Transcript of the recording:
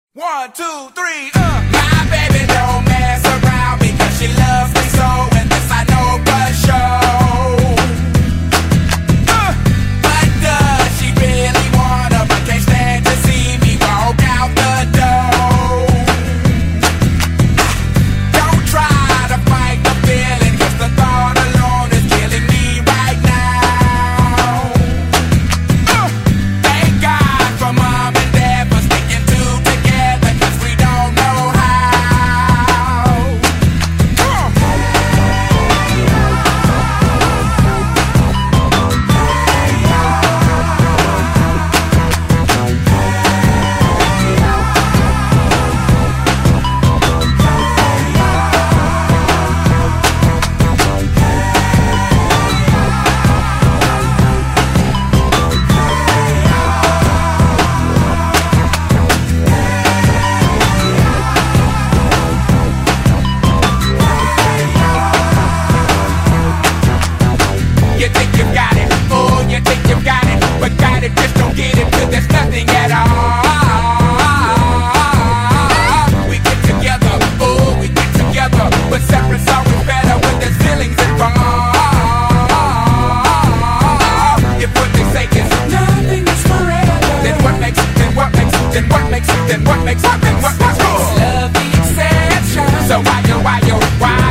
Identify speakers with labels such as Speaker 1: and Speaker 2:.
Speaker 1: 1, 2, 3, My baby don't mess around because she loves me so, and this I know for sure. But does she really wanna, but can't stand to see me walk out the door? Don't try to fight the feeling, 'cause the thought alone is killing me right now. Thank God for mom and dad for sticking two together, 'cause we don't know how. You think you got it, oh, you think you got it, but got it, just don't get it, 'cause there's nothing at all. We get together, oh, we get together, but separate's always better when there's feelings involved. If what they say is nothing is forever, then what makes it, then what makes it, then what makes it, then what makes it, then what makes it? Love the exception. So why yo,